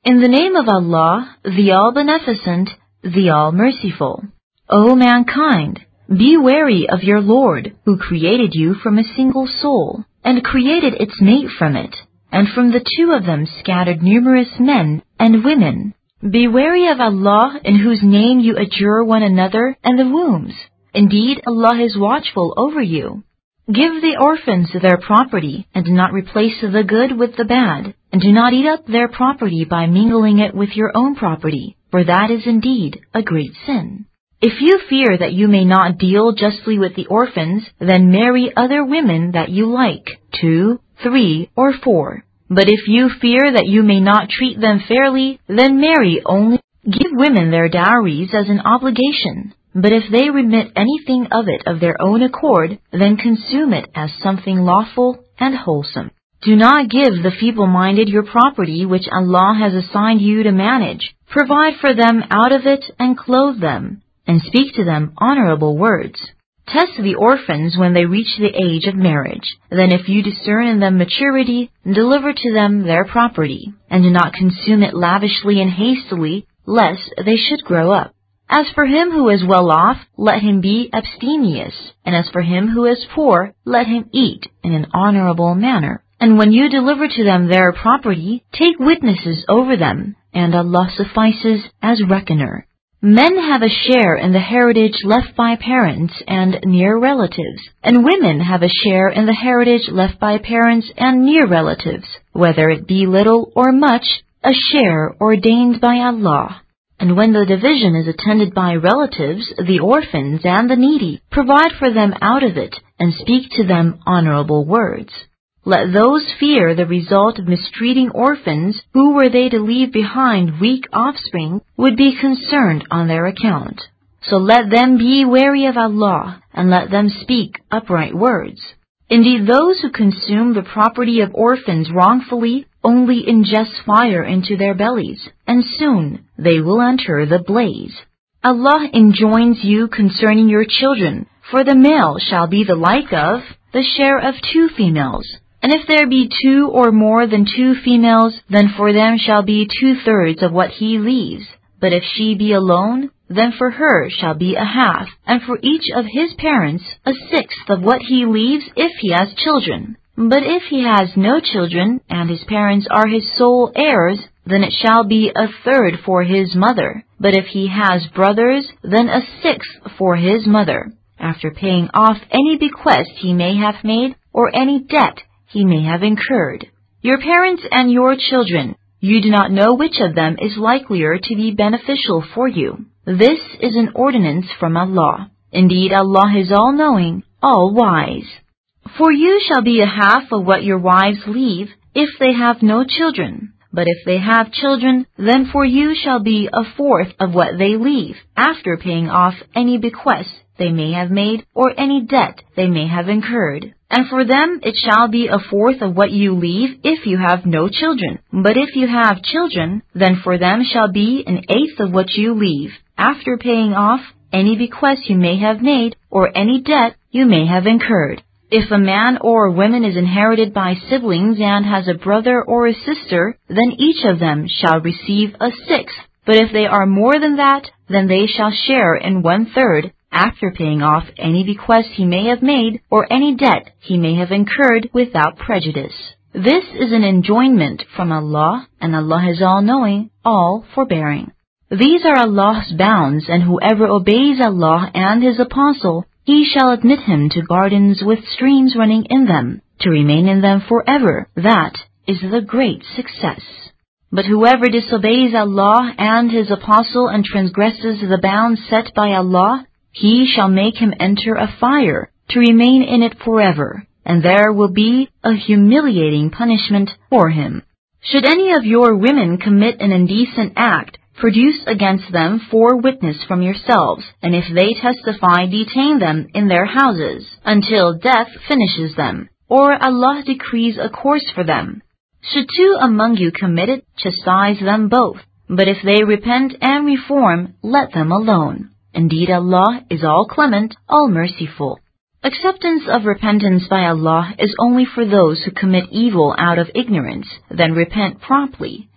In the name of Allah, the All-Beneficent, the All-Merciful. O mankind, be wary of your Lord, who created you from a single soul, and created its mate from it, and from the two of them scattered numerous men and women. Be wary of Allah, in whose name you adjure one another, and the wombs. Indeed, Allah is watchful over you. Give the orphans their property, and do not replace the good with the bad, and do not eat up their property by mingling it with your own property, for that is indeed a great sin. If you fear that you may not deal justly with the orphans, then marry other women that you like, 2, 3, or 4. But if you fear that you may not treat them fairly, then marry only. Give women their dowries as an obligation. But if they remit anything of it of their own accord, then consume it as something lawful and wholesome. Do not give the feeble-minded your property which Allah has assigned you to manage. Provide for them out of it and clothe them, and speak to them honorable words. Test the orphans when they reach the age of marriage. Then if you discern in them maturity, deliver to them their property, and do not consume it lavishly and hastily, lest they should grow up. As for him who is well off, let him be abstemious, and as for him who is poor, let him eat in an honorable manner. And when you deliver to them their property, take witnesses over them, and Allah suffices as reckoner. Men have a share in the heritage left by parents and near relatives, and women have a share in the heritage left by parents and near relatives, whether it be little or much, a share ordained by Allah. And when the division is attended by relatives, the orphans and the needy, provide for them out of it, and speak to them honorable words. Let those fear the result of mistreating orphans, who were they to leave behind weak offspring, would be concerned on their account. So let them be wary of Allah, and let them speak upright words. Indeed, those who consume the property of orphans wrongfully only ingest fire into their bellies, and soon they will enter the blaze. Allah enjoins you concerning your children, for the male shall be the like of the share of 2 females. And if there be 2 or more than 2 females, then for them shall be 2/3 of what he leaves. But if she be alone, then for her shall be a half, and for each of his parents 1/6 of what he leaves if he has children. But if he has no children, and his parents are his sole heirs, then it shall be 1/3 for his mother. But if he has brothers, then 1/6 for his mother, after paying off any bequest he may have made, or any debt he may have incurred. Your parents and your children, you do not know which of them is likelier to be beneficial for you. This is an ordinance from Allah. Indeed, Allah is all-knowing, all-wise. For you shall be a half of what your wives leave, if they have no children. But if they have children, then for you shall be 1/4 of what they leave, after paying off any bequest they may have made, or any debt they may have incurred. And for them it shall be 1/4 of what you leave if you have no children. But if you have children, then for them shall be 1/8 of what you leave, after paying off any bequest you may have made, or any debt you may have incurred. If a man or woman is inherited by siblings and has a brother or a sister, then each of them shall receive 1/6. But if they are more than that, then they shall share in 1/3, after paying off any bequest he may have made, or any debt he may have incurred without prejudice. This is an enjoinment from Allah, and Allah is all-knowing, all-forbearing. These are Allah's bounds, and whoever obeys Allah and His Apostle, He shall admit him to gardens with streams running in them, to remain in them forever. That is the great success. But whoever disobeys Allah and His Apostle and transgresses the bounds set by Allah, He shall make him enter a fire, to remain in it forever, and there will be a humiliating punishment for him. Should any of your women commit an indecent act, produce against them 4 witnesses from yourselves, and if they testify, detain them in their houses, until death finishes them, or Allah decrees a course for them. Should 2 among you commit it, chastise them both. But if they repent and reform, let them alone. Indeed, Allah is all-clement, all-merciful. Acceptance of repentance by Allah is only for those who commit evil out of ignorance, then repent promptly.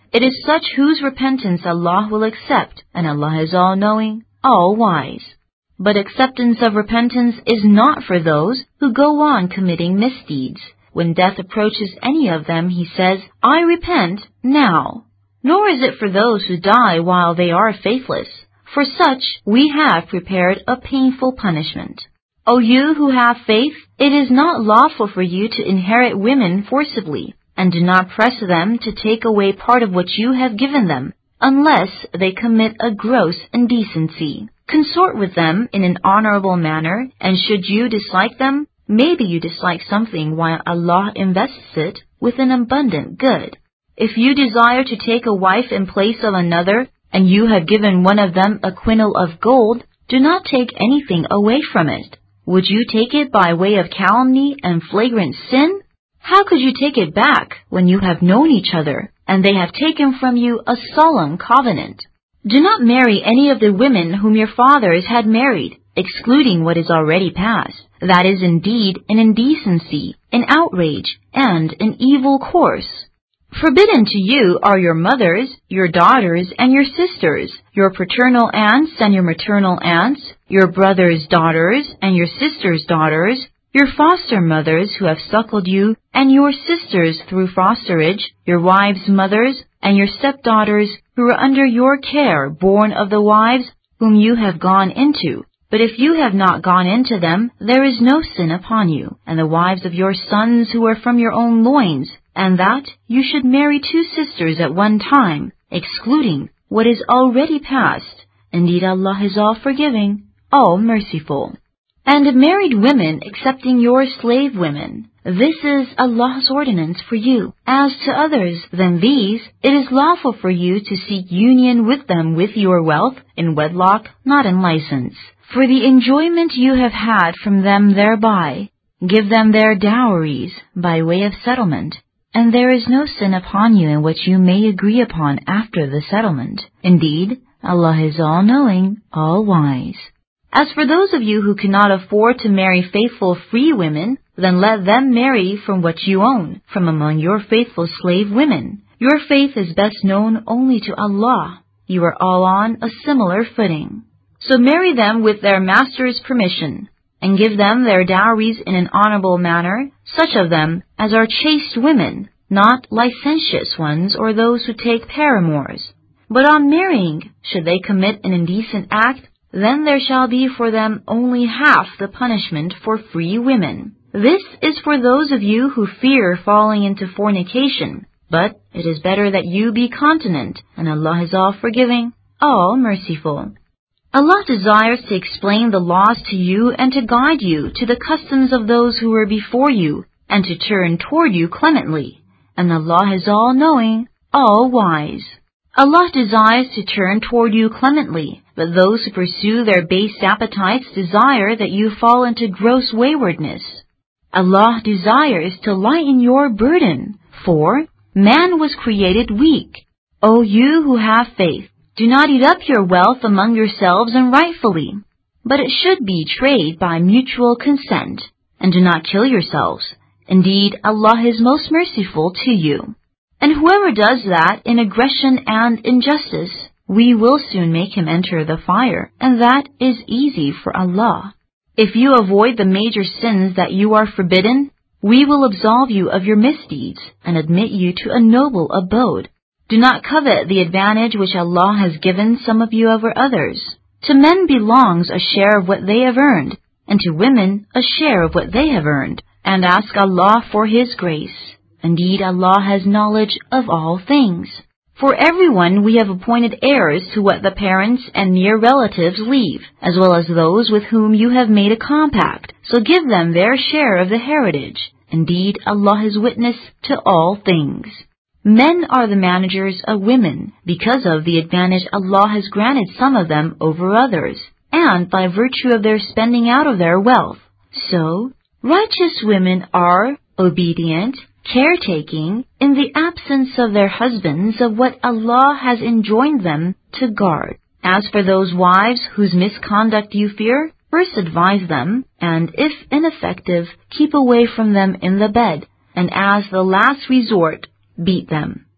It is such whose repentance Allah will accept, and Allah is all-knowing, all-wise. But acceptance of repentance is not for those who go on committing misdeeds. When death approaches any of them, he says, I repent now. Nor is it for those who die while they are faithless. For such we have prepared a painful punishment. O you who have faith, it is not lawful for you to inherit women forcibly, and do not press them to take away part of what you have given them, unless they commit a gross indecency. Consort with them in an honorable manner, and should you dislike them, maybe you dislike something while Allah invests it with an abundant good. If you desire to take a wife in place of another, and you have given one of them a quintal of gold, do not take anything away from it. Would you take it by way of calumny and flagrant sin? How could you take it back when you have known each other, and they have taken from you a solemn covenant? Do not marry any of the women whom your fathers had married, excluding what is already past. That is indeed an indecency, an outrage, and an evil course. Forbidden to you are your mothers, your daughters, and your sisters, your paternal aunts and your maternal aunts, your brothers' daughters and your sisters' daughters, your foster mothers who have suckled you, and your sisters through fosterage, your wives' mothers, and your stepdaughters who are under your care, born of the wives whom you have gone into. But if you have not gone into them, there is no sin upon you, and the wives of your sons who are from your own loins, and that you should marry two sisters at one time, excluding what is already past. Indeed, Allah is all-forgiving, all-merciful. And married women excepting your slave women. This is Allah's ordinance for you. As to others than these, it is lawful for you to seek union with them with your wealth, in wedlock, not in license. For the enjoyment you have had from them thereby, give them their dowries by way of settlement. And there is no sin upon you in what you may agree upon after the settlement. Indeed, Allah is all-knowing, all-wise. As for those of you who cannot afford to marry faithful free women, then let them marry from what you own, from among your faithful slave women. Your faith is best known only to Allah. You are all on a similar footing. So marry them with their master's permission, and give them their dowries in an honorable manner, such of them as are chaste women, not licentious ones or those who take paramours. But on marrying, should they commit an indecent act, then there shall be for them only half the punishment for free women. This is for those of you who fear falling into fornication, but it is better that you be continent, and Allah is all-forgiving, all-merciful. Allah desires to explain the laws to you and to guide you to the customs of those who were before you, and to turn toward you clemently. And Allah is all-knowing, all-wise. Allah desires to turn toward you clemently, but those who pursue their base appetites desire that you fall into gross waywardness. Allah desires to lighten your burden, for man was created weak. O you who have faith, do not eat up your wealth among yourselves unrightfully, but it should be trade by mutual consent, and do not kill yourselves. Indeed, Allah is most merciful to you. And whoever does that in aggression and injustice, we will soon make him enter the fire, and that is easy for Allah. If you avoid the major sins that you are forbidden, we will absolve you of your misdeeds and admit you to a noble abode. Do not covet the advantage which Allah has given some of you over others. To men belongs a share of what they have earned, and to women a share of what they have earned, and ask Allah for His grace. Indeed, Allah has knowledge of all things. For everyone we have appointed heirs to what the parents and near relatives leave, as well as those with whom you have made a compact, so give them their share of the heritage. Indeed, Allah is witness to all things. Men are the managers of women, because of the advantage Allah has granted some of them over others, and by virtue of their spending out of their wealth. So, righteous women are obedient, caretaking, in the absence of their husbands of what Allah has enjoined them to guard. As for those wives whose misconduct you fear, first advise them, and if ineffective, keep away from them in the bed, and as the last resort, beat them.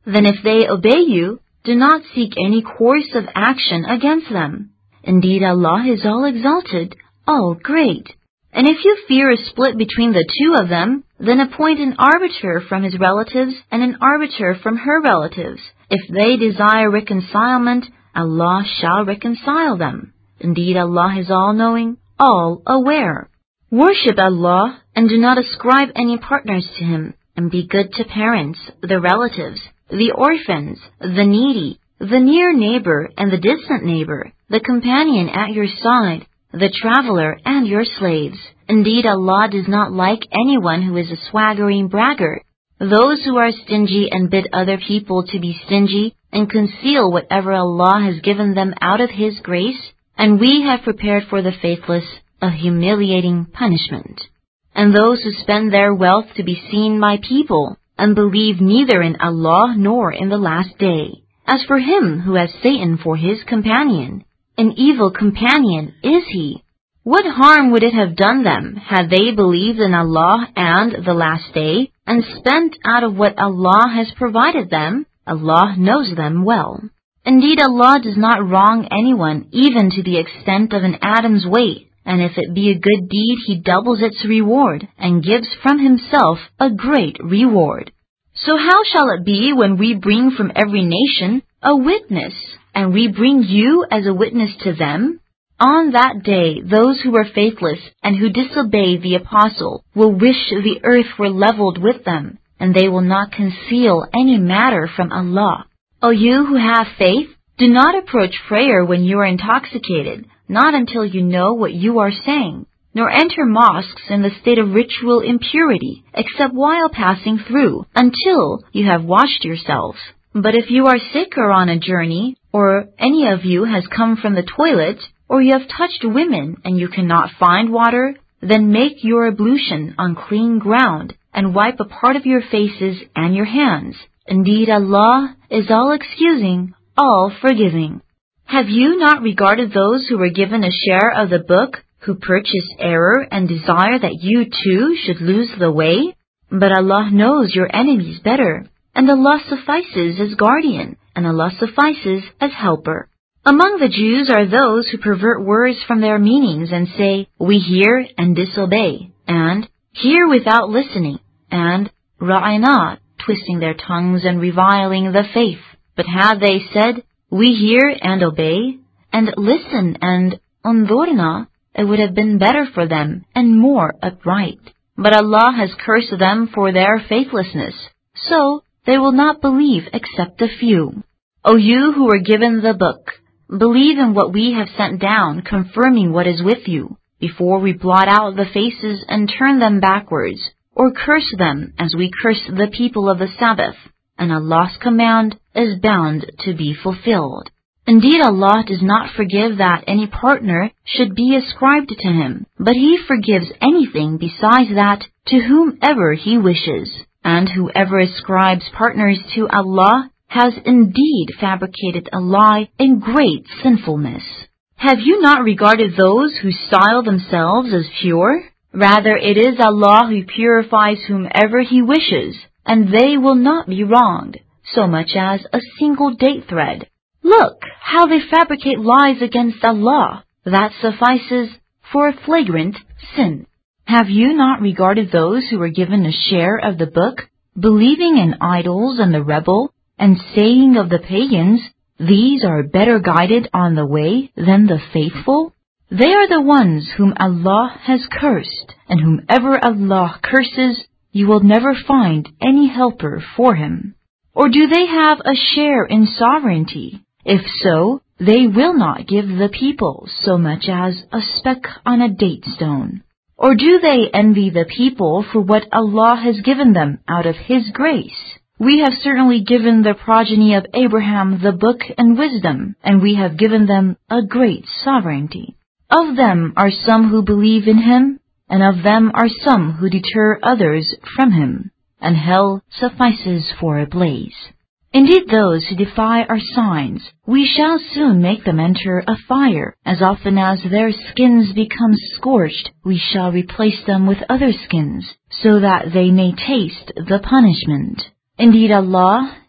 Then if they obey you, do not seek any course of action against them. Indeed, Allah is all exalted, all great. And if you fear a split between the two of them, then appoint an arbiter from his relatives and an arbiter from her relatives. If they desire reconcilement, Allah shall reconcile them. Indeed, Allah is all-knowing, all-aware. Worship Allah and do not ascribe any partners to Him, and be good to parents, the relatives, the orphans, the needy, the near neighbor and the distant neighbor, the companion at your side, the traveler and your slaves. Indeed, Allah does not like anyone who is a swaggering braggart. Those who are stingy and bid other people to be stingy and conceal whatever Allah has given them out of His grace, and we have prepared for the faithless a humiliating punishment. And those who spend their wealth to be seen by people, and believe neither in Allah nor in the last day. As for him who has Satan for his companion, an evil companion is he. What harm would it have done them had they believed in Allah and the last day, and spent out of what Allah has provided them? Allah knows them well. Indeed, Allah does not wrong anyone even to the extent of an atom's weight, and if it be a good deed, He doubles its reward, and gives from Himself a great reward. So how shall it be when we bring from every nation a witness, and we bring you as a witness to them? On that day, those who are faithless and who disobey the Apostle will wish the earth were leveled with them, and they will not conceal any matter from Allah. O you who have faith, do not approach prayer when you are intoxicated, not until you know what you are saying, nor enter mosques in the state of ritual impurity, except while passing through, until you have washed yourselves. But if you are sick or on a journey, or any of you has come from the toilet, or you have touched women and you cannot find water, then make your ablution on clean ground, and wipe a part of your faces and your hands. Indeed, Allah is all excusing, all forgiving. Have you not regarded those who were given a share of the book, who purchased error and desire that you too should lose the way? But Allah knows your enemies better, and Allah suffices as guardian, and Allah suffices as helper. Among the Jews are those who pervert words from their meanings and say, we hear and disobey, and hear without listening, and ra'ina, twisting their tongues and reviling the faith. But had they said, we hear and obey, and listen and unzurna, it would have been better for them and more upright. But Allah has cursed them for their faithlessness, so they will not believe except a few. O you who were given the book, believe in what we have sent down, confirming what is with you, before we blot out the faces and turn them backwards, or curse them as we curse the people of the Sabbath. And Allah's command is bound to be fulfilled. Indeed, Allah does not forgive that any partner should be ascribed to Him, but He forgives anything besides that to whomever He wishes. And whoever ascribes partners to Allah has indeed fabricated a lie in great sinfulness. Have you not regarded those who style themselves as pure? Rather, it is Allah who purifies whomever He wishes, and they will not be wronged, so much as a single date thread. Look how they fabricate lies against Allah. That suffices for a flagrant sin. Have you not regarded those who were given a share of the book, believing in idols and the rebel, and saying of the pagans, these are better guided on the way than the faithful? They are the ones whom Allah has cursed, and whomever Allah curses, you will never find any helper for him. Or do they have a share in sovereignty? If so, they will not give the people so much as a speck on a date stone. Or do they envy the people for what Allah has given them out of His grace? We have certainly given the progeny of Abraham the book and wisdom, and we have given them a great sovereignty. Of them are some who believe in Him, and of them are some who deter others from Him, and hell suffices for a blaze. Indeed, those who defy our signs, we shall soon make them enter a fire. As often as their skins become scorched, we shall replace them with other skins, so that they may taste the punishment. Indeed, Allah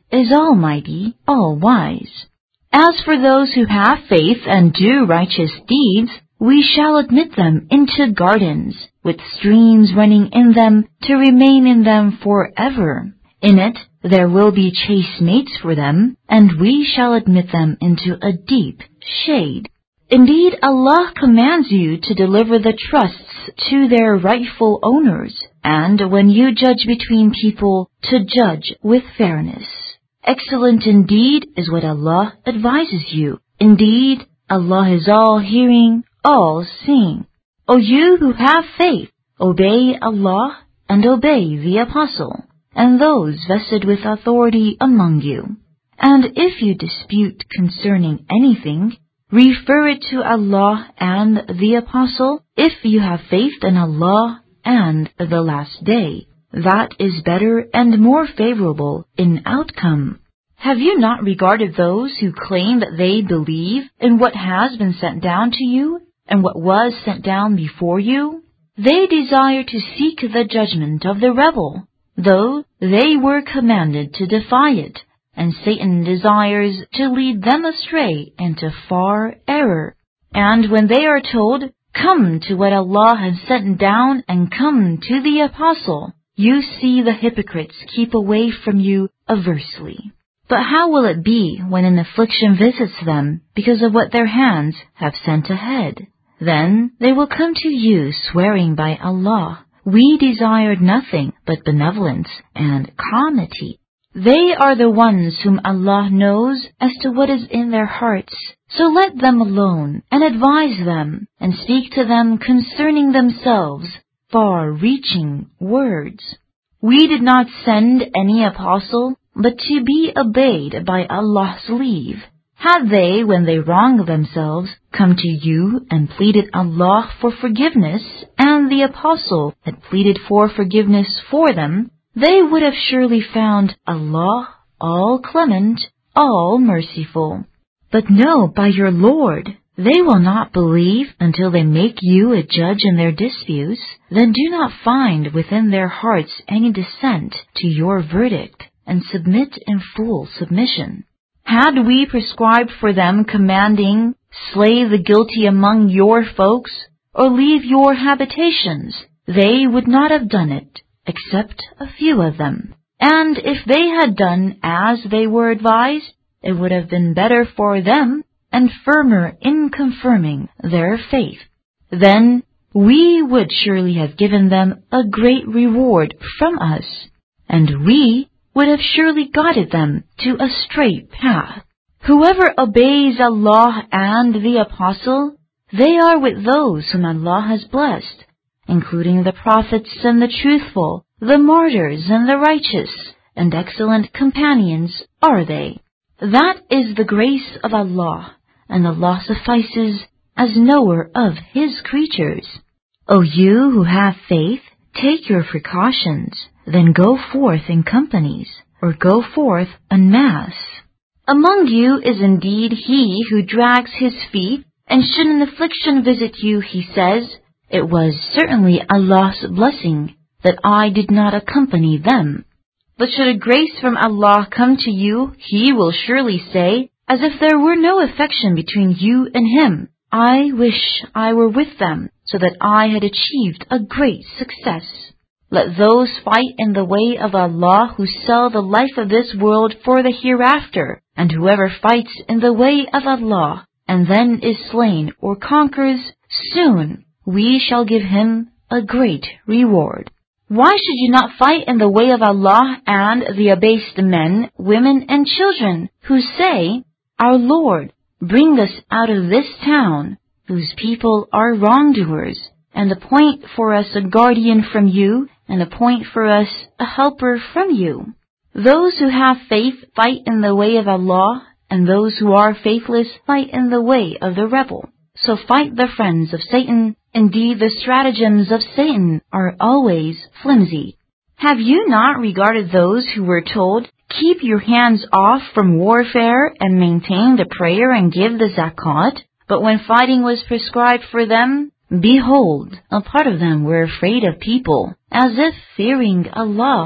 is almighty, all-wise. As for those who have faith and do righteous deeds, we shall admit them into gardens, with streams running in them to remain in them forever. In it there will be chaste mates for them, and we shall admit them into a deep shade. Indeed, Allah commands you to deliver the trusts to their rightful owners, and when you judge between people, to judge with fairness. Excellent indeed is what Allah advises you. Indeed, Allah is all-hearing, all-seeing. O you who have faith, obey Allah and obey the Apostle, and those vested with authority among you. And if you dispute concerning anything, refer it to Allah and the Apostle if you have faith in Allah and the last day. That is better and more favorable in outcome. Have you not regarded those who claim that they believe in what has been sent down to you and what was sent down before you? They desire to seek the judgment of the rebel, though they were commanded to defy it, and Satan desires to lead them astray into far error. And when they are told, "Come to what Allah has sent down and come to the Apostle," you see the hypocrites keep away from you aversely. But how will it be when an affliction visits them because of what their hands have sent ahead? Then they will come to you swearing by Allah, "We desired nothing but benevolence and comity." They are the ones whom Allah knows as to what is in their hearts. So let them alone and advise them and speak to them concerning themselves far-reaching words. We did not send any apostle but to be obeyed by Allah's leave. Had they, when they wronged themselves, come to you and pleaded Allah for forgiveness, and the apostle had pleaded for forgiveness for them, they would have surely found Allah all-clement, all-merciful. But no, by your Lord, they will not believe until they make you a judge in their disputes. Then do not find within their hearts any dissent to your verdict, and submit in full submission. Had we prescribed for them commanding, "Slay the guilty among your folks," or "Leave your habitations," they would not have done it, except a few of them. And if they had done as they were advised, it would have been better for them and firmer in confirming their faith. Then we would surely have given them a great reward from us, and we would have surely guided them to a straight path. Whoever obeys Allah and the Apostle, they are with those whom Allah has blessed, including the prophets and the truthful, the martyrs and the righteous, and excellent companions are they. That is the grace of Allah, and Allah suffices as knower of His creatures. O you who have faith, take your precautions, then go forth in companies, or go forth en masse. Among you is indeed he who drags his feet, and should an affliction visit you, he says, "It was certainly Allah's blessing that I did not accompany them." But should a grace from Allah come to you, he will surely say, as if there were no affection between you and him, "I wish I were with them, so that I had achieved a great success." Let those fight in the way of Allah who sell the life of this world for the hereafter, and whoever fights in the way of Allah and then is slain or conquers, soon we shall give him a great reward. Why should you not fight in the way of Allah and the abased men, women, and children who say, "Our Lord, bring us out of this town, whose people are wrongdoers, and appoint for us a guardian from you, and appoint for us a helper from you"? Those who have faith fight in the way of Allah, and those who are faithless fight in the way of the rebel. So fight the friends of Satan. Indeed, the stratagems of Satan are always flimsy. Have you not regarded those who were told, "Keep your hands off from warfare and maintain the prayer and give the zakat"? But when fighting was prescribed for them, behold, a part of them were afraid of people, as if fearing Allah,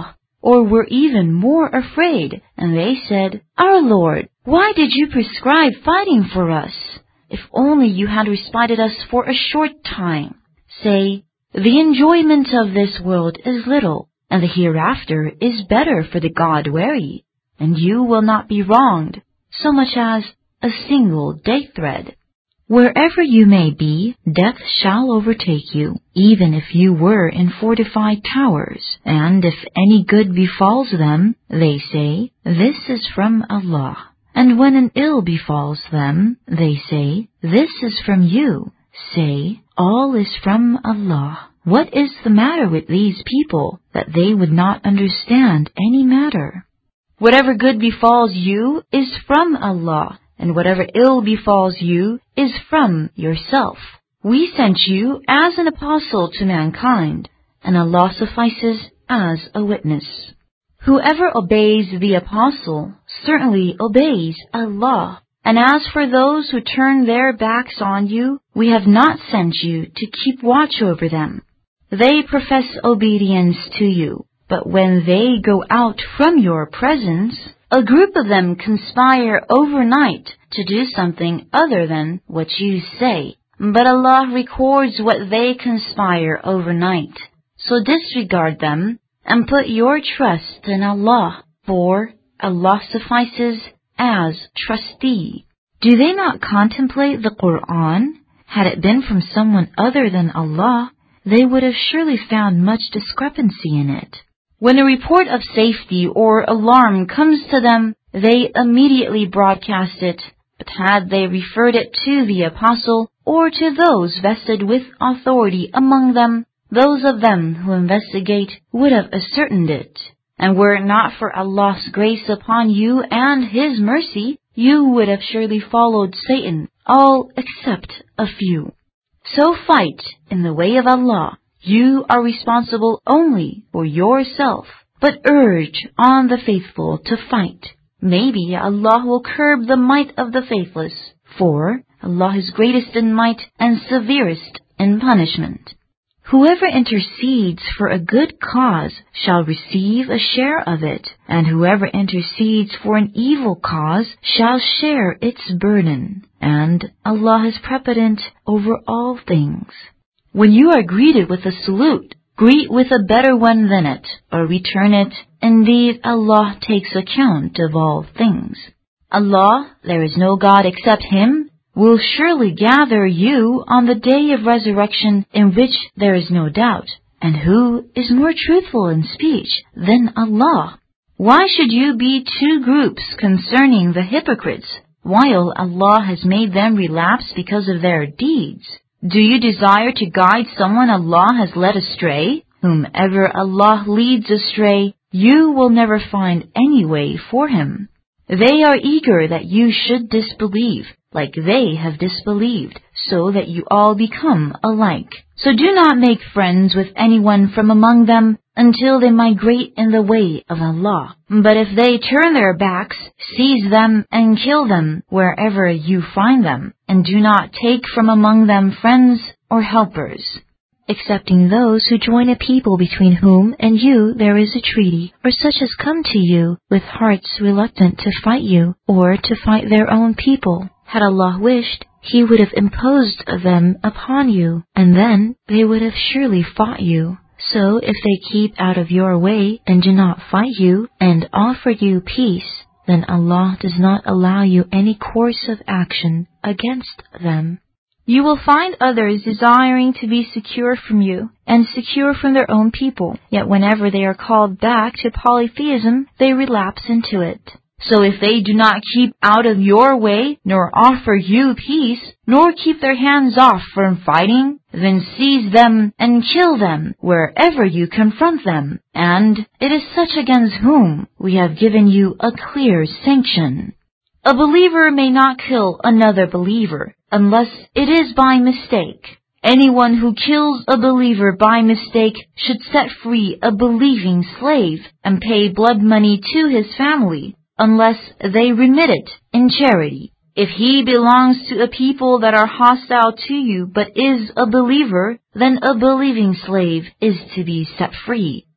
or were even more afraid, and they said, "Our Lord, why did you prescribe fighting for us? If only you had respited us for a short time." Say, "The enjoyment of this world is little, and the hereafter is better for the God-wary, and you will not be wronged so much as a single day thread." Wherever you may be, death shall overtake you, even if you were in fortified towers, and if any good befalls them, they say, "This is from Allah." And when an ill befalls them, they say, "This is from you." Say, "All is from Allah." What is the matter with these people that they would not understand any matter? Whatever good befalls you is from Allah, and whatever ill befalls you is from yourself. We sent you as an apostle to mankind, and Allah suffices as a witness. Whoever obeys the apostle certainly obeys Allah. And as for those who turn their backs on you, we have not sent you to keep watch over them. They profess obedience to you, but when they go out from your presence, a group of them conspire overnight to do something other than what you say. But Allah records what they conspire overnight. So disregard them and put your trust in Allah, for Allah suffices as trustee. Do they not contemplate the Quran? Had it been from someone other than Allah, they would have surely found much discrepancy in it. When a report of safety or alarm comes to them, they immediately broadcast it. But had they referred it to the apostle or to those vested with authority among them, those of them who investigate would have ascertained it. And were it not for Allah's grace upon you and His mercy, you would have surely followed Satan, all except a few. So fight in the way of Allah. You are responsible only for yourself, but urge on the faithful to fight. Maybe Allah will curb the might of the faithless, for Allah is greatest in might and severest in punishment. Whoever intercedes for a good cause shall receive a share of it, and whoever intercedes for an evil cause shall share its burden, and Allah is prepotent over all things. When you are greeted with a salute, greet with a better one than it, or return it. Indeed, Allah takes account of all things. Allah, there is no God except Him, will surely gather you on the day of resurrection in which there is no doubt. And who is more truthful in speech than Allah? Why should you be two groups concerning the hypocrites, while Allah has made them relapse because of their deeds? Do you desire to guide someone Allah has led astray? Whomever Allah leads astray, you will never find any way for him. They are eager that you should disbelieve, like they have disbelieved, so that you all become alike. So do not make friends with anyone from among them until they migrate in the way of Allah. But if they turn their backs, seize them and kill them wherever you find them, and do not take from among them friends or helpers, excepting those who join a people between whom and you there is a treaty, or such as come to you with hearts reluctant to fight you, or to fight their own people. Had Allah wished, He would have imposed them upon you, and then they would have surely fought you. So if they keep out of your way and do not fight you and offer you peace, then Allah does not allow you any course of action against them. You will find others desiring to be secure from you and secure from their own people, yet whenever they are called back to polytheism, they relapse into it. So if they do not keep out of your way, nor offer you peace, nor keep their hands off from fighting, then seize them and kill them wherever you confront them. And it is such against whom we have given you a clear sanction. A believer may not kill another believer unless it is by mistake. Anyone who kills a believer by mistake should set free a believing slave and pay blood money to his family, unless they remit it in charity. If he belongs to a people that are hostile to you but is a believer, then a believing slave is to be set free.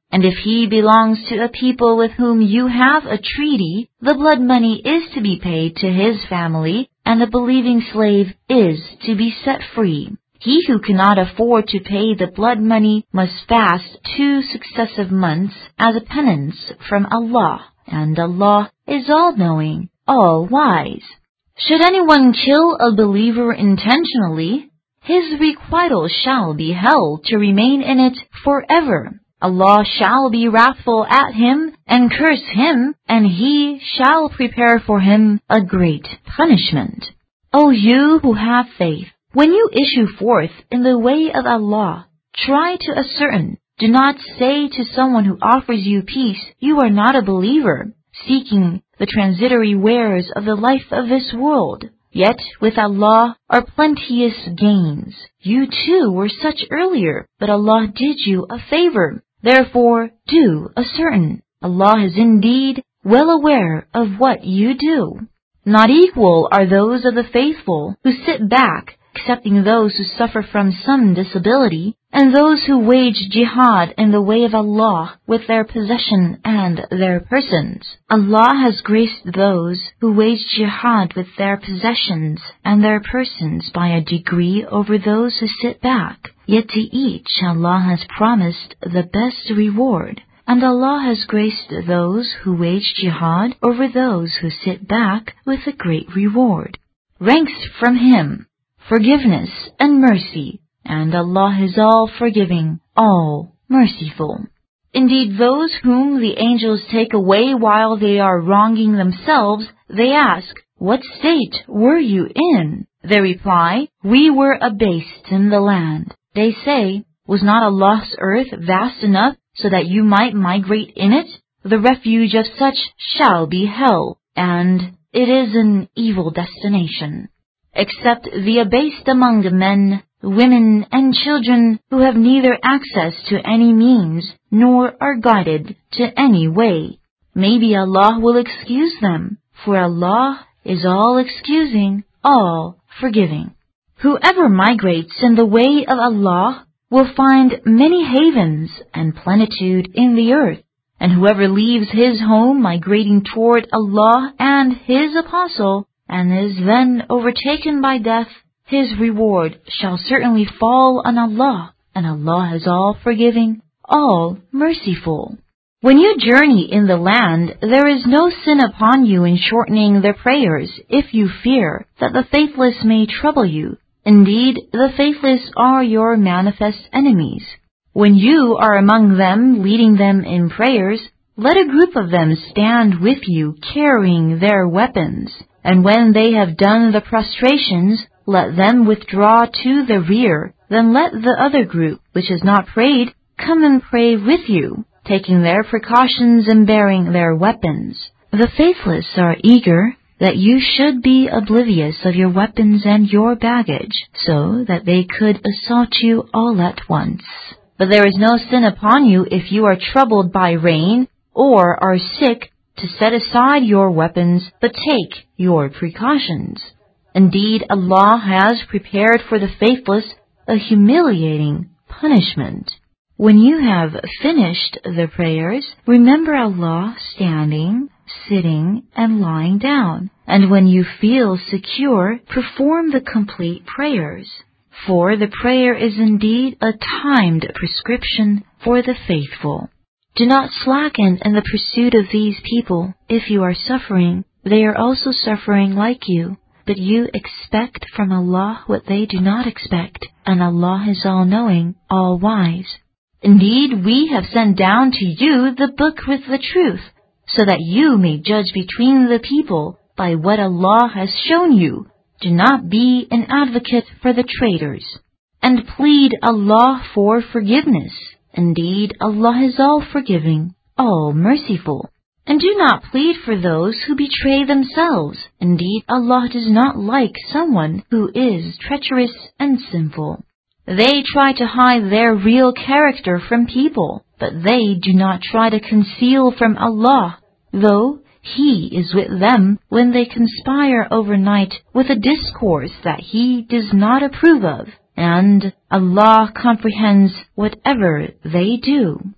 And if he belongs to a people with whom you have a treaty, the blood money is to be paid to his family, and the believing slave is to be set free. He who cannot afford to pay the blood money must fast 2 successive months as a penance from Allah, and Allah is all-knowing, all-wise. Should anyone kill a believer intentionally, his requital shall be held to remain in it forever. Allah shall be wrathful at him and curse him, and he shall prepare for him a great punishment. O you who have faith, when you issue forth in the way of Allah, try to ascertain. Do not say to someone who offers you peace, you are not a believer, seeking the transitory wares of the life of this world. Yet with Allah are plenteous gains. You too were such earlier, but Allah did you a favor. Therefore do ascertain. Allah is indeed well aware of what you do. Not equal are those of the faithful who sit back, excepting those who suffer from some disability, and those who wage jihad in the way of Allah with their possession and their persons. Allah has graced those who wage jihad with their possessions and their persons by a degree over those who sit back. Yet to each Allah has promised the best reward, and Allah has graced those who wage jihad over those who sit back with a great reward. Ranks from Him forgiveness and mercy, and Allah is all forgiving, all merciful. Indeed, those whom the angels take away while they are wronging themselves, they ask, "What state were you in?" They reply, "We were abased in the land." They say, "Was not Allah's earth vast enough so that you might migrate in it? The refuge of such shall be hell, and it is an evil destination." Except the abased among the men, women, and children who have neither access to any means nor are guided to any way. Maybe Allah will excuse them, for Allah is all excusing, all forgiving. Whoever migrates in the way of Allah will find many havens and plenitude in the earth, and whoever leaves his home migrating toward Allah and His Apostle, and is then overtaken by death, his reward shall certainly fall on Allah, and Allah is all forgiving, all merciful. When you journey in the land, there is no sin upon you in shortening their prayers, if you fear that the faithless may trouble you. Indeed, the faithless are your manifest enemies. When you are among them, leading them in prayers, let a group of them stand with you carrying their weapons. And when they have done the prostrations, let them withdraw to the rear. Then let the other group, which has not prayed, come and pray with you, taking their precautions and bearing their weapons. The faithless are eager that you should be oblivious of your weapons and your baggage, so that they could assault you all at once. But there is no sin upon you if you are troubled by rain or are sick, to set aside your weapons, but take your precautions. Indeed, Allah has prepared for the faithless a humiliating punishment. When you have finished the prayers, remember Allah standing, sitting, and lying down. And when you feel secure, perform the complete prayers. For the prayer is indeed a timed prescription for the faithful. Do not slacken in the pursuit of these people. If you are suffering, they are also suffering like you. But you expect from Allah what they do not expect, and Allah is all-knowing, all-wise. Indeed, we have sent down to you the book with the truth, so that you may judge between the people by what Allah has shown you. Do not be an advocate for the traitors, and plead Allah for forgiveness. Indeed, Allah is all forgiving, all merciful. And do not plead for those who betray themselves. Indeed, Allah does not like someone who is treacherous and sinful. They try to hide their real character from people, but they do not try to conceal from Allah, though He is with them when they conspire overnight with a discourse that He does not approve of. And Allah comprehends whatever they do.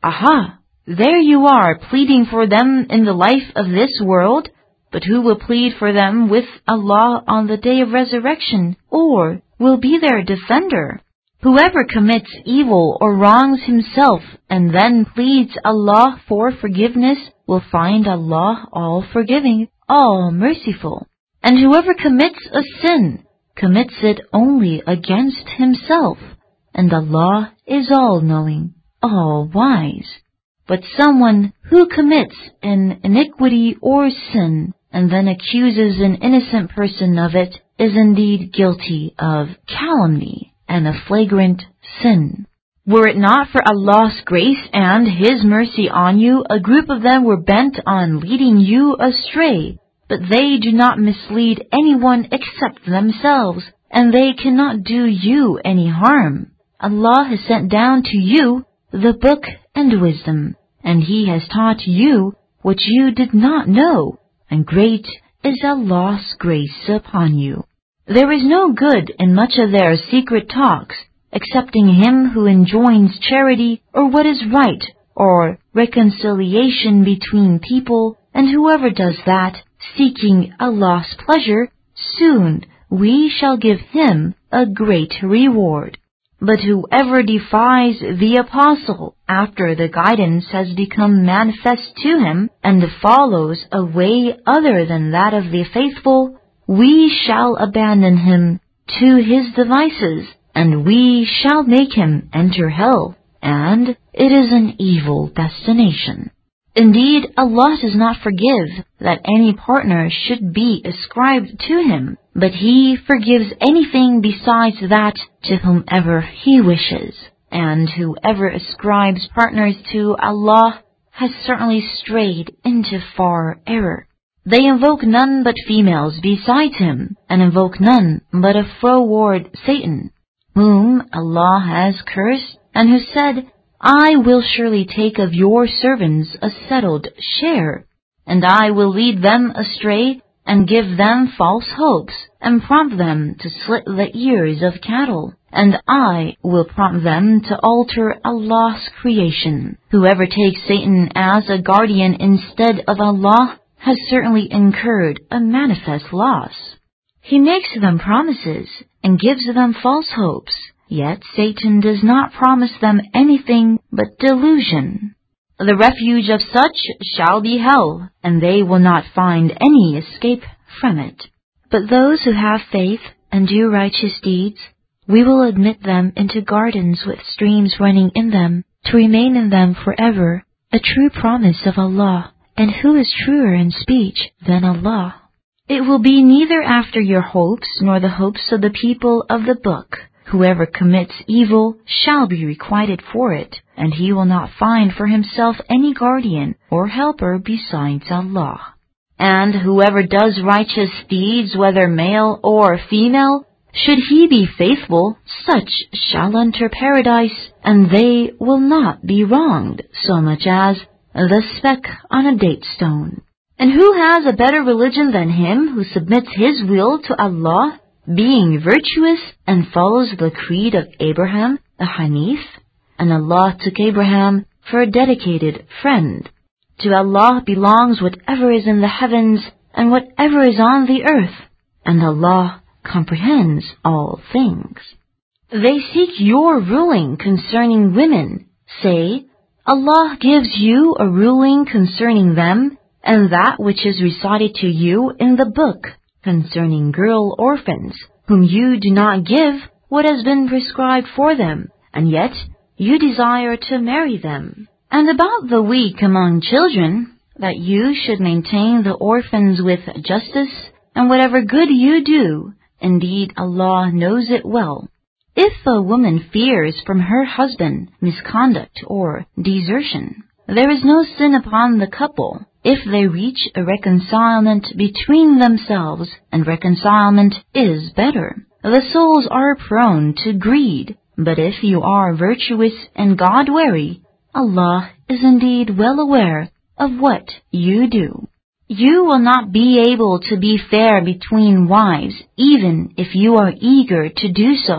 Aha! There you are, pleading for them in the life of this world, but who will plead for them with Allah on the day of resurrection, or will be their defender? Whoever commits evil or wrongs himself and then pleads Allah for forgiveness will find Allah all forgiving, all merciful. And whoever commits a sin commits it only against himself, and Allah is all-knowing, all-wise. But someone who commits an iniquity or sin and then accuses an innocent person of it is indeed guilty of calumny and a flagrant sin. Were it not for Allah's grace and His mercy on you, a group of them were bent on leading you astray, but they do not mislead anyone except themselves, and they cannot do you any harm. Allah has sent down to you the book and wisdom, and He has taught you what you did not know, and great is Allah's grace upon you. There is no good in much of their secret talks, excepting him who enjoins charity or what is right, or reconciliation between people, and whoever does that, seeking Allah's pleasure, soon we shall give him a great reward. But whoever defies the apostle after the guidance has become manifest to him and follows a way other than that of the faithful, we shall abandon him to his devices, and we shall make him enter hell, and it is an evil destination. Indeed, Allah does not forgive that any partner should be ascribed to Him, but He forgives anything besides that to whomever He wishes. And whoever ascribes partners to Allah has certainly strayed into far error. They invoke none but females besides Him, and invoke none but a froward Satan, whom Allah has cursed, and who said, I will surely take of your servants a settled share, and I will lead them astray and give them false hopes, and prompt them to slit the ears of cattle, and I will prompt them to alter Allah's creation. Whoever takes Satan as a guardian instead of Allah has certainly incurred a manifest loss. He makes them promises and gives them false hopes. Yet Satan does not promise them anything but delusion. The refuge of such shall be hell, and they will not find any escape from it. But those who have faith and do righteous deeds, we will admit them into gardens with streams running in them, to remain in them forever, a true promise of Allah, and who is truer in speech than Allah? It will be neither after your hopes nor the hopes of the people of the book. Whoever commits evil shall be requited for it, and he will not find for himself any guardian or helper besides Allah. And whoever does righteous deeds, whether male or female, should he be faithful, such shall enter paradise, and they will not be wronged so much as the speck on a date stone. And who has a better religion than him who submits his will to Allah, being virtuous and follows the creed of Abraham, the Hanif? And Allah took Abraham for a dedicated friend. To Allah belongs whatever is in the heavens and whatever is on the earth, and Allah comprehends all things. They seek your ruling concerning women. Say, Allah gives you a ruling concerning them, and that which is recited to you in the book concerning girl orphans, whom you do not give what has been prescribed for them, and yet you desire to marry them. And about the weak among children, that you should maintain the orphans with justice, and whatever good you do, indeed Allah knows it well. If a woman fears from her husband misconduct or desertion, there is no sin upon the couple, if they reach a reconcilement between themselves, and reconcilement is better. The souls are prone to greed, but if you are virtuous and God-wary, Allah is indeed well aware of what you do. You will not be able to be fair between wives, even if you are eager to do so.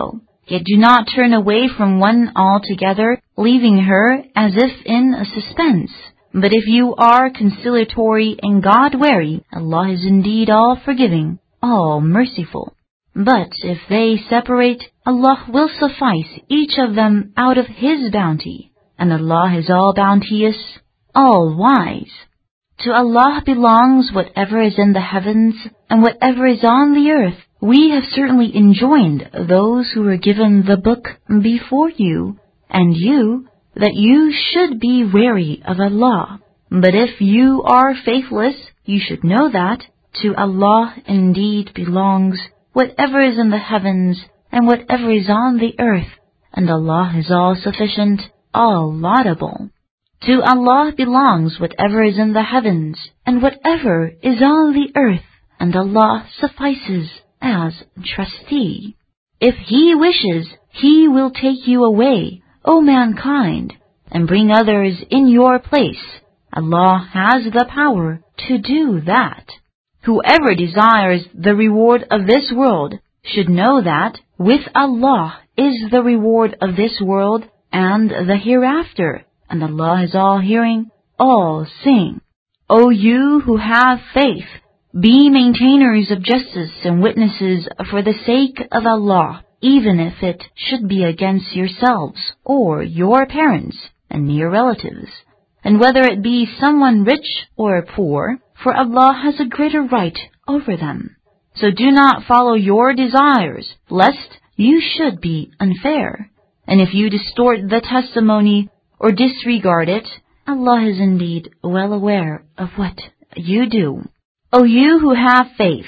Yet do not turn away from one altogether, leaving her as if in a suspense. But if you are conciliatory and God-wary, Allah is indeed all forgiving, all merciful. But if they separate, Allah will suffice each of them out of His bounty, and Allah is all bounteous, all wise. To Allah belongs whatever is in the heavens and whatever is on the earth. We have certainly enjoined those who were given the book before you, and you, that you should be wary of Allah. But if you are faithless, you should know that to Allah indeed belongs whatever is in the heavens and whatever is on the earth, and Allah is all sufficient, all laudable. To Allah belongs whatever is in the heavens and whatever is on the earth, and Allah suffices as trustee. If He wishes, He will take you away, O mankind, and bring others in your place. Allah has the power to do that. Whoever desires the reward of this world should know that with Allah is the reward of this world and the hereafter, and Allah is all hearing, all seeing. O you who have faith, be maintainers of justice and witnesses for the sake of Allah, even if it should be against yourselves or your parents and near relatives, and whether it be someone rich or poor, for Allah has a greater right over them. So do not follow your desires, lest you should be unfair. And if you distort the testimony or disregard it, Allah is indeed well aware of what you do. O you who have faith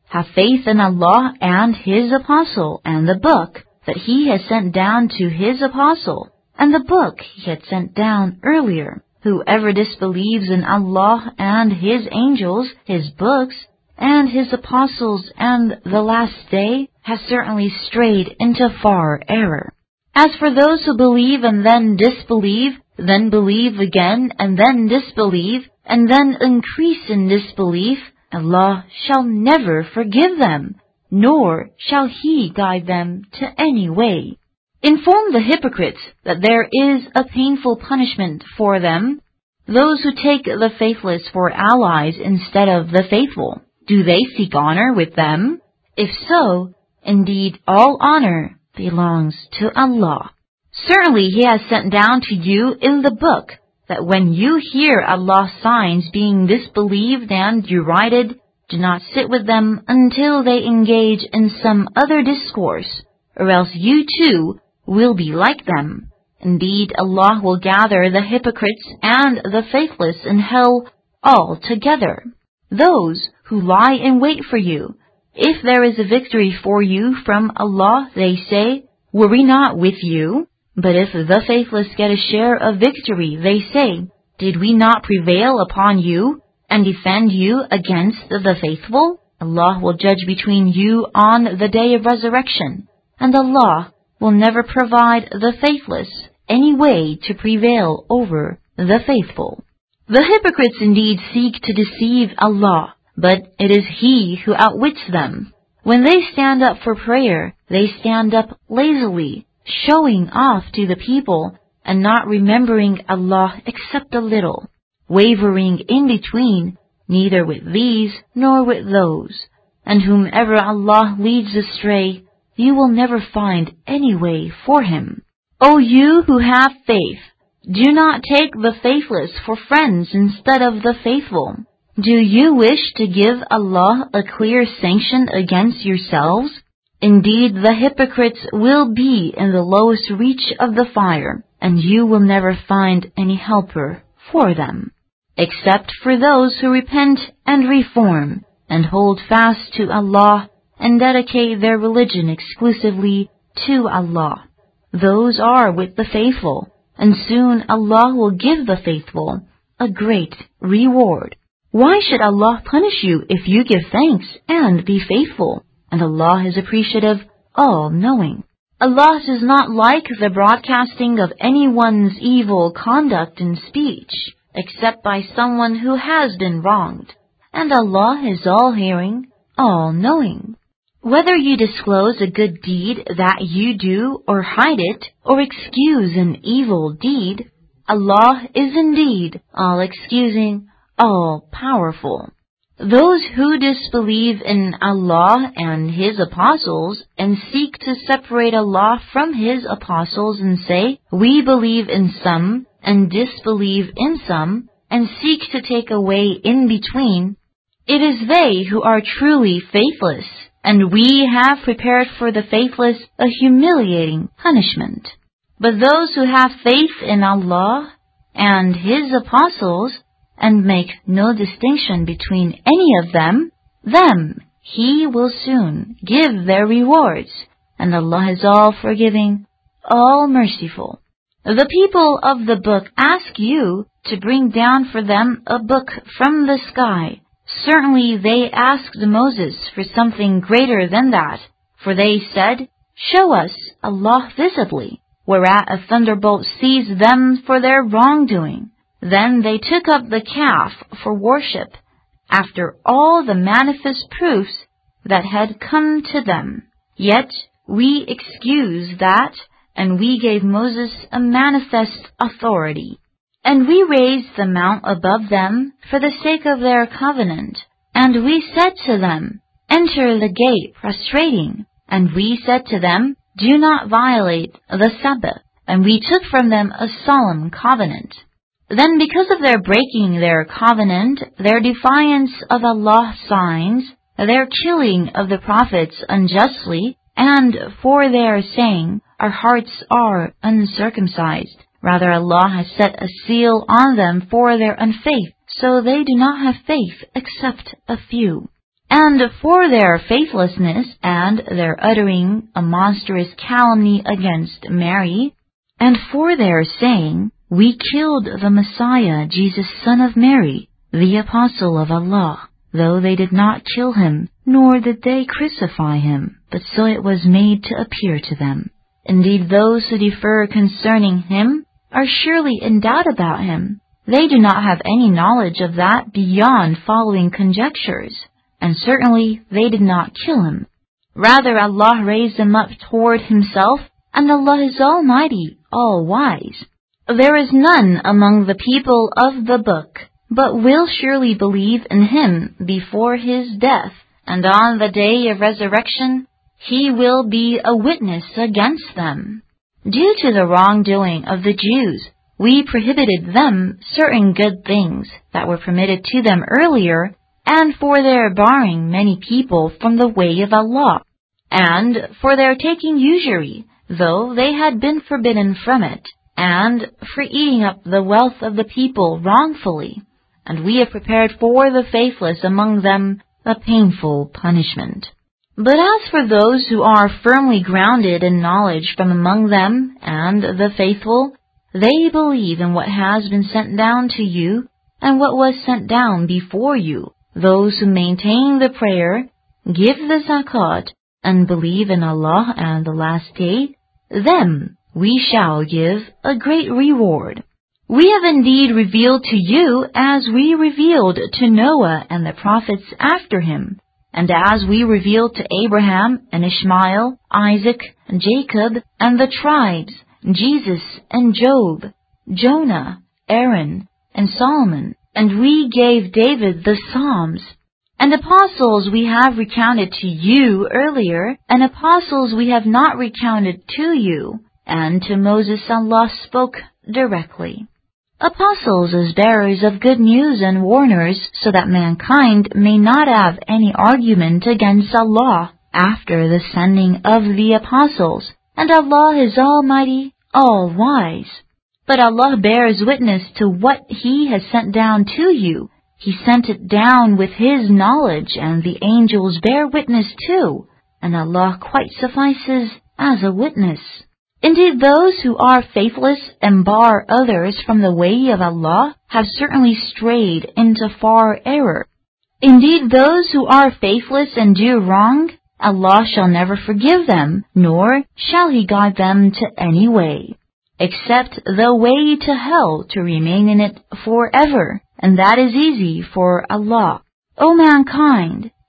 in Allah and His Apostle and the book that He has sent down to His Apostle and the book He had sent down earlier. Whoever disbelieves in Allah and His angels, His books, and His apostles and the last day has certainly strayed into far error. As for those who believe and then disbelieve, then believe again and then disbelieve, and then increase in disbelief, Allah shall never forgive them, nor shall He guide them to any way. Inform the hypocrites that there is a painful punishment for them. Those who take the faithless for allies instead of the faithful, do they seek honor with them? If so, indeed all honor belongs to Allah. Certainly He has sent down to you in the book that when you hear Allah's signs being disbelieved and derided, do not sit with them until they engage in some other discourse, or else you too will be like them. Indeed, Allah will gather the hypocrites and the faithless in hell all together. Those who lie in wait for you, if there is a victory for you from Allah, they say, were we not with you? But if the faithless get a share of victory, they say, did we not prevail upon you and defend you against the faithful? Allah will judge between you on the day of resurrection, and Allah will never provide the faithless any way to prevail over the faithful. The hypocrites indeed seek to deceive Allah, but it is He who outwits them. When they stand up for prayer, they stand up lazily, showing off to the people and not remembering Allah except a little, wavering in between, neither with these nor with those. And whomever Allah leads astray, you will never find any way for him. O you who have faith, do not take the faithless for friends instead of the faithful. Do you wish to give Allah a clear sanction against yourselves? Indeed, the hypocrites will be in the lowest reach of the fire, and you will never find any helper for them, except for those who repent and reform, and hold fast to Allah, and dedicate their religion exclusively to Allah. Those are with the faithful, and soon Allah will give the faithful a great reward. Why should Allah punish you if you give thanks and be faithful? And Allah is appreciative, all-knowing. Allah does not like the broadcasting of anyone's evil conduct and speech, except by someone who has been wronged. And Allah is all-hearing, all-knowing. Whether you disclose a good deed that you do or hide it, or excuse an evil deed, Allah is indeed all-excusing, all-powerful. Those who disbelieve in Allah and His apostles and seek to separate Allah from His apostles and say, we believe in some and disbelieve in some, and seek to take a way in between, it is they who are truly faithless, and we have prepared for the faithless a humiliating punishment. But those who have faith in Allah and His apostles, and make no distinction between any of them He will soon give their rewards, and Allah is all-forgiving, all-merciful. The people of the book ask you to bring down for them a book from the sky. Certainly they asked Moses for something greater than that, for they said, show us Allah visibly, whereat a thunderbolt seized them for their wrongdoing. Then they took up the calf for worship, after all the manifest proofs that had come to them. Yet we excused that, and we gave Moses a manifest authority. And we raised the mount above them for the sake of their covenant. And we said to them, enter the gate prostrating. And we said to them, do not violate the Sabbath. And we took from them a solemn covenant. Then because of their breaking their covenant, their defiance of Allah's signs, their killing of the prophets unjustly, and for their saying, our hearts are uncircumcised, rather Allah has set a seal on them for their unfaith, so they do not have faith except a few. And for their faithlessness and their uttering a monstrous calumny against Mary, and for their saying, we killed the Messiah, Jesus, son of Mary, the apostle of Allah, though they did not kill him, nor did they crucify him, but so it was made to appear to them. Indeed, those who defer concerning him are surely in doubt about him. They do not have any knowledge of that beyond following conjectures, and certainly they did not kill him. Rather, Allah raised him up toward Himself, and Allah is Almighty, all-wise. There is none among the people of the book, but will surely believe in Him before His death, and on the day of resurrection He will be a witness against them. Due to the wrongdoing of the Jews, we prohibited them certain good things that were permitted to them earlier, and for their barring many people from the way of Allah, and for their taking usury, though they had been forbidden from it, and for eating up the wealth of the people wrongfully. And we have prepared for the faithless among them a painful punishment. But as for those who are firmly grounded in knowledge from among them and the faithful, they believe in what has been sent down to you and what was sent down before you. Those who maintain the prayer, give the zakat, and believe in Allah and the last day, them we shall give a great reward. We have indeed revealed to you as we revealed to Noah and the prophets after him, and as we revealed to Abraham and Ishmael, Isaac and Jacob and the tribes, Jesus and Job, Jonah, Aaron and Solomon, and we gave David the Psalms. And apostles we have recounted to you earlier, and apostles we have not recounted to you, and to Moses Allah spoke directly. Apostles as bearers of good news and warners, so that mankind may not have any argument against Allah after the sending of the apostles, and Allah is Almighty, all-wise. But Allah bears witness to what He has sent down to you. He sent it down with His knowledge, and the angels bear witness too, and Allah quite suffices as a witness. Indeed, those who are faithless and bar others from the way of Allah have certainly strayed into far error. Indeed, those who are faithless and do wrong, Allah shall never forgive them, nor shall He guide them to any way, except the way to hell, to remain in it forever, and that is easy for Allah. O mankind,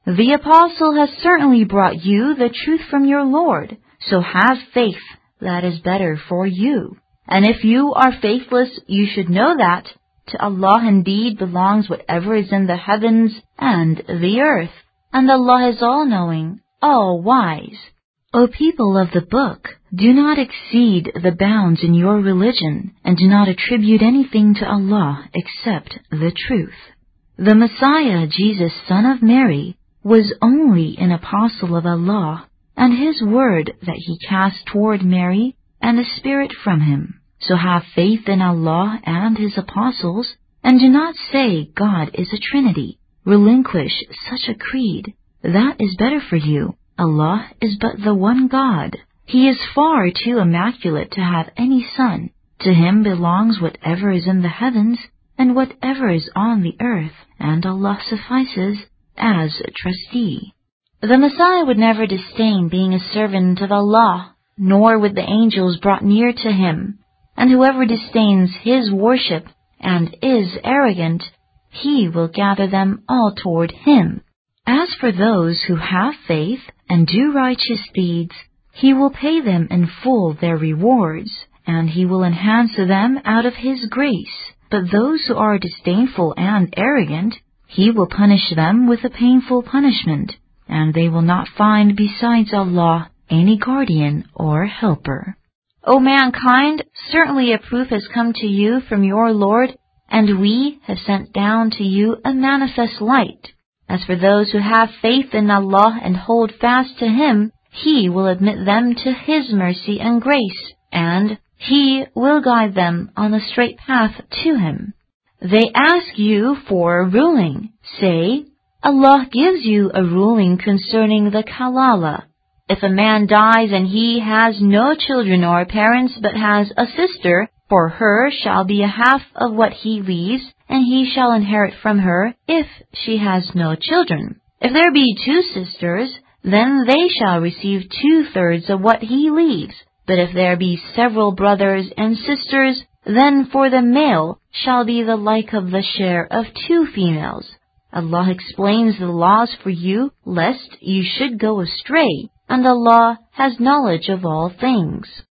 The apostle has certainly brought you the truth from your Lord, so have faith. That is better for you. And if you are faithless, you should know that to Allah indeed belongs whatever is in the heavens and the earth, and Allah is all-knowing, all-wise. O people of the book, do not exceed the bounds in your religion, and do not attribute anything to Allah except the truth. The Messiah, Jesus, son of Mary, was only an apostle of Allah, and His word that He cast toward Mary, and the Spirit from Him. So have faith in Allah and His apostles, and do not say God is a trinity. Relinquish such a creed. That is better for you. Allah is but the one God. He is far too immaculate to have any son. To Him belongs whatever is in the heavens and whatever is on the earth, and Allah suffices as a trustee. The Messiah would never disdain being a servant of Allah, nor would the angels brought near to Him. And whoever disdains His worship and is arrogant, He will gather them all toward Him. As for those who have faith and do righteous deeds, He will pay them in full their rewards, and He will enhance them out of His grace. But those who are disdainful and arrogant, He will punish them with a painful punishment, and they will not find besides Allah any guardian or helper. O mankind, certainly a proof has come to you from your Lord, and we have sent down to you a manifest light. As for those who have faith in Allah and hold fast to Him, He will admit them to His mercy and grace, and He will guide them on the straight path to Him. They ask you for a ruling. Say, Allah gives you a ruling concerning the kalala. If a man dies and he has no children or parents but has a sister, for her shall be a half of what he leaves, and he shall inherit from her if she has no children. If there be 2 sisters, then they shall receive 2/3 of what he leaves. But if there be several brothers and sisters, then for the male shall be the like of the share of 2 females. Allah explains the laws for you, lest you should go astray, and Allah has knowledge of all things.